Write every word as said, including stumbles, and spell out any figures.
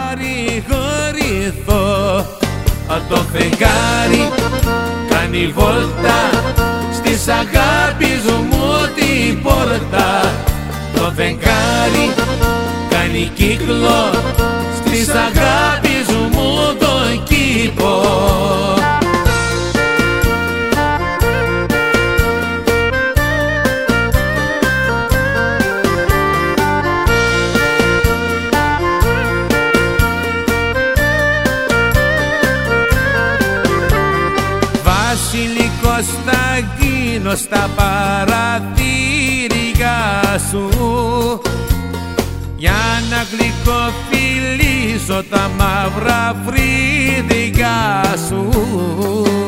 παρηγορηθώ. Το φεγγάρι κάνει βόλτα στις αγάπης μου την πόρτα. Το φεγγάρι κάνει κύκλο στις αγάπης μου τον κήπο. Βασιλικός θα γίνω στα παραθύρια σου, για να γλυκοφιλήσω τα μαύρα φρύδια σου.